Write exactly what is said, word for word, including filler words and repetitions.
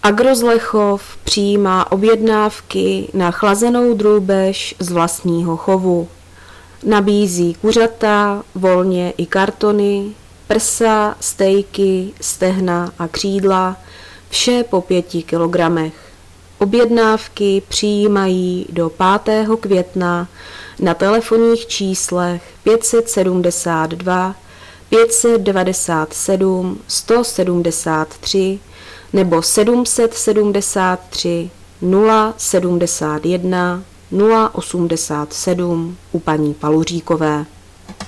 Agrozlechov přijímá objednávky na chlazenou drůbež z vlastního chovu. Nabízí kuřata, volně i kartony, prsa, stejky, stehna a křídla, vše po pěti kilogramech. Objednávky přijímají do pátého května na telefonních číslech pět set sedmdesát dva, pět set devadesát sedm, sto sedmdesát tři nebo sedm set sedmdesát tři, nula sedmdesát jedna, nula osmdesát sedm u paní Paluříkové.